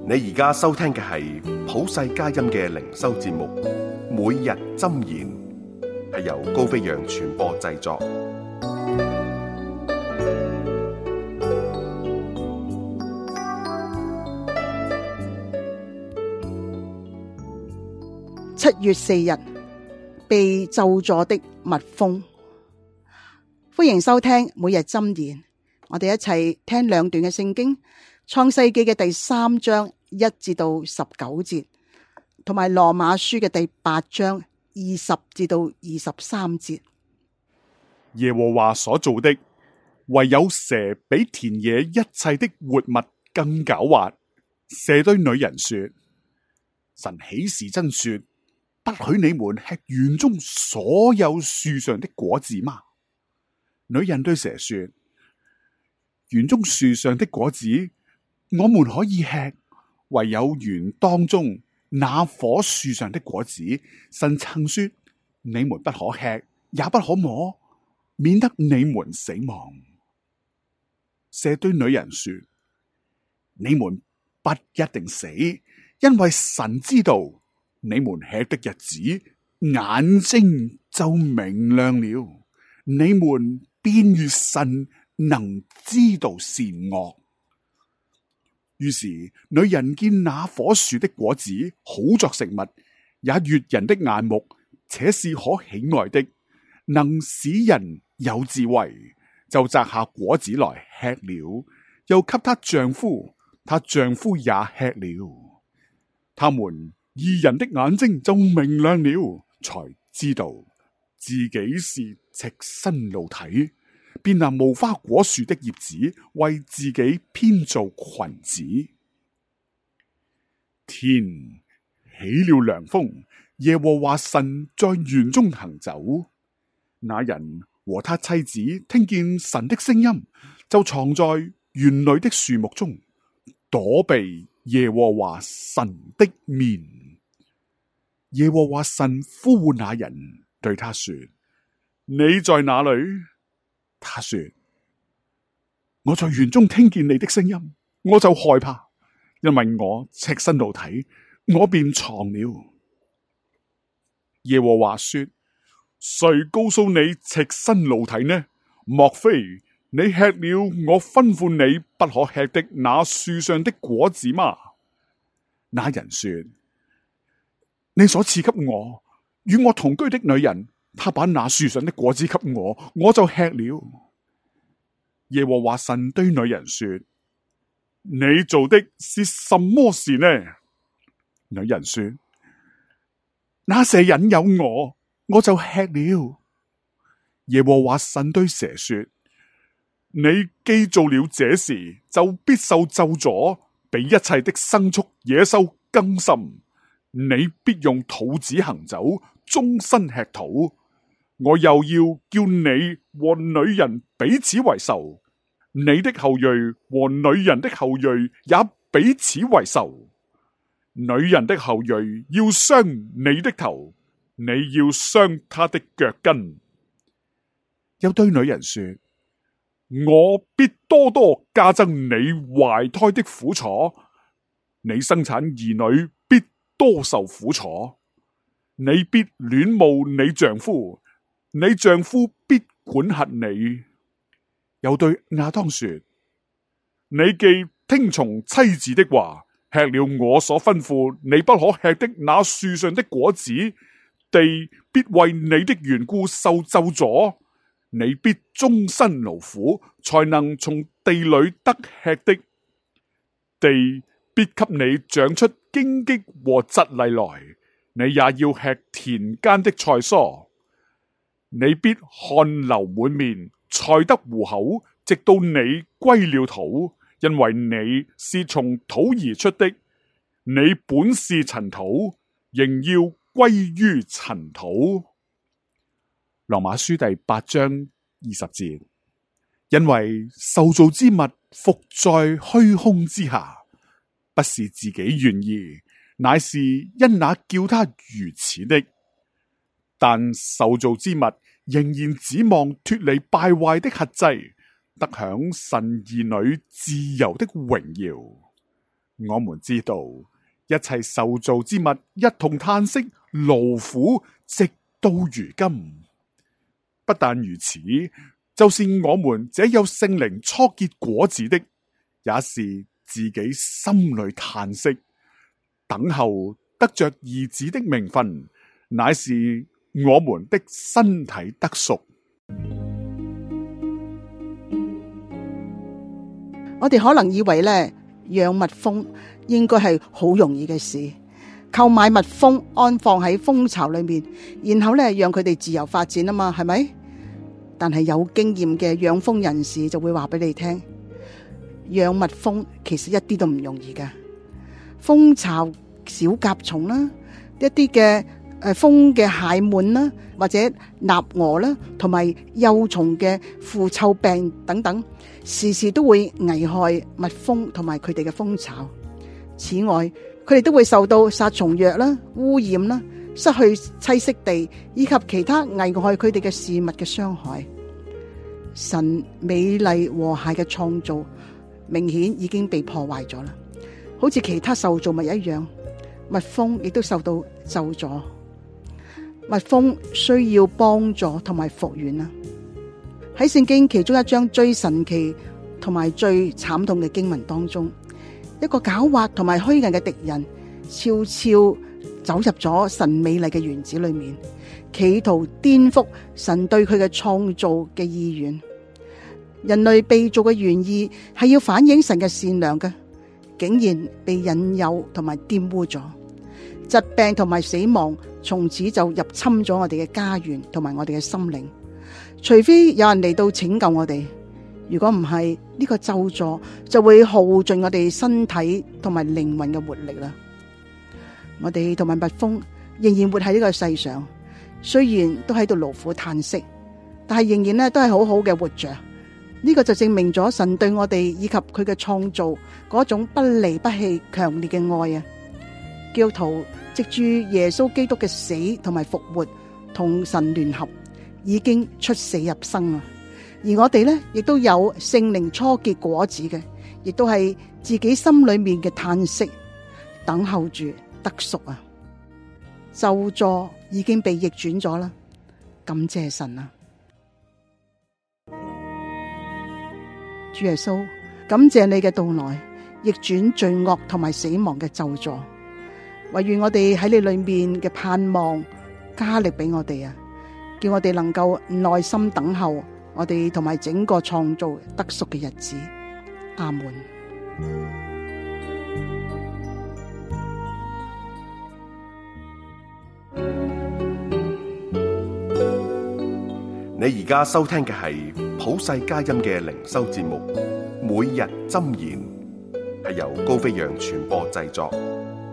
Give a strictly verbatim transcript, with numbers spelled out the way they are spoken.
你而家收聽嘅係普世佳音嘅靈修節目，每日箴言，係由高飛揚傳播製作。 七月四日，被咒詛的蜜蜂。歡迎收聽每日箴言，我哋一齊聽兩段嘅聖經。創世記嘅第三章一至到十九節，同埋羅馬書嘅第八章二十至到二十三節。 耶和華所造的，唯有蛇比田野一切的活物更狡猾。蛇對女人說：神豈是真說，不許你們吃園中所有樹上的果子嗎？女人對蛇說：園中樹上的果子我們可以吃，唯有園當中那棵樹上的果子，神曾說你們不可吃，也不可摸，免得你們死亡。蛇對女人說：你們不一定死，因為神知道你們吃的日子，眼睛就明亮了，你們便如神，能知道善惡。於是女人見那棵樹的果子好作食物，也悅人的眼目，且是可喜愛的，能使人有智慧，就摘下果子來吃了，又給她丈夫，她丈夫也吃了。他們二人的眼睛就明亮了，才知道自己是赤身露體，便拿無花果樹的葉子為自己編造裙子。天起了涼風，耶和華神在園中行走。那人和他妻子聽見神的聲音，就藏在園裏的樹木中，躲避耶和華神的面。耶和華神呼喚那人，對他說：你在哪裏？他說：我在園中聽見你的聲音，我就害怕，因為我赤身露體，我便藏了。耶和華說：誰告訴你赤身露體呢？莫非你吃了我吩咐你不可吃的那樹上的果子嗎？那人說：你所賜給我與我同居的女人，他把那樹上的果子給我，我就吃了。耶和華神對女人說：你做的是什麼事呢？女人說：那蛇引誘我，我就吃了。耶和華神對蛇說：你既做了這事，就必受咒詛，比一切的牲畜野獸更甚。你必用肚子行走，終身吃土。我又要叫你和女人彼此為仇，你的後裔和女人的後裔也彼此為仇。女人的後裔要傷你的頭，你要傷她的腳跟。又對女人說：我必多多加增你懷胎的苦楚，你生產兒女必多受苦楚。你必戀慕你丈夫，你丈夫必管轄你。又對亞當說：你既聽從妻子的話，吃了我所吩咐你不可吃的那樹上的果子，地必為你的緣故受咒詛，你必終身勞苦，才能從地裏得吃的。地必給你長出荊棘和蒺藜來，你也要吃田間的菜蔬。你必汗流滿面，才得糊口，直到你歸了土，因為你是從土而出的。你本是塵土，仍要歸於塵土。羅馬書第八章二十節，因為受造之物伏在虛空之下，不是自己願意，乃是因那叫他如此的。但受造之物仍然指望脫離敗壞的轄制，得享神兒女自由的榮耀。 我們知道一切受造之物一同嘆息勞苦，直到如今。不但如此，就是我們這有聖靈初結果子的，也是自己心裏嘆息，等候得着兒子的名分，乃是我們的身體得贖。 我哋可能以為咧，養蜜蜂應該係好容易嘅事，購買蜜蜂安放喺蜂巢裏面，然後咧讓佢哋自由發展啊嘛，係咪？但係有經驗嘅養蜂人士就會話俾你聽，養蜜蜂其實一啲都唔容易㗎。蜂巢小甲蟲啦，一啲嘅誒蜂嘅蟹蟎啦，或者納蛾啦，同埋幼蟲嘅腐臭病等等，時時都會危害蜜蜂同埋佢哋嘅蜂巢。此外，佢哋都會受到殺蟲藥啦、污染啦、失去棲息地以及其他危害佢哋嘅事物嘅傷害。神美麗和諧嘅創造明顯已經被破壞咗啦，好似其他受造物一樣，蜜蜂亦都受到咒詛。蜜蜂需要幫助同埋復原啦。喺聖經其中一章最神奇同埋最慘痛嘅經文當中，一個狡猾同埋虛偽嘅敵人悄悄走入咗神美麗嘅園子裏面，企圖顛覆神對佢嘅創造嘅意願。人類被造嘅原意係要反映神嘅善良嘅，竟然被引誘同埋玷污咗。疾病同埋死亡從此就入侵咗我哋嘅家園同埋我哋嘅心靈，除非有人嚟到拯救我哋。如果唔係，呢個咒詛就會耗盡我哋身體同埋靈魂嘅活力啦。我哋同埋蜜蜂仍然活喺呢個世上，雖然都喺度勞苦嘆息，但係仍然咧都係好好嘅活着。呢個就證明咗神對我哋以及佢嘅創造嗰種不離不棄強烈嘅愛啊！基督徒藉住耶穌基督嘅死同埋復活，同神聯合，已經出死入生啊！而我哋呢，亦都有聖靈初結果子嘅，亦都係自己心裏面嘅嘆息，等候住得贖啊！咒詛已經被逆轉咗啦，感謝神啊！主耶穌，感謝你嘅到來，逆轉罪惡同埋死亡嘅咒詛，惟願我哋喺你裏面嘅盼望加力俾我哋啊！叫我哋能夠耐心等候我哋同埋整個創造得贖嘅日子。阿門。 你而家收聽嘅係普世佳音嘅靈修節目，每日箴言，係由高飛揚傳播製作，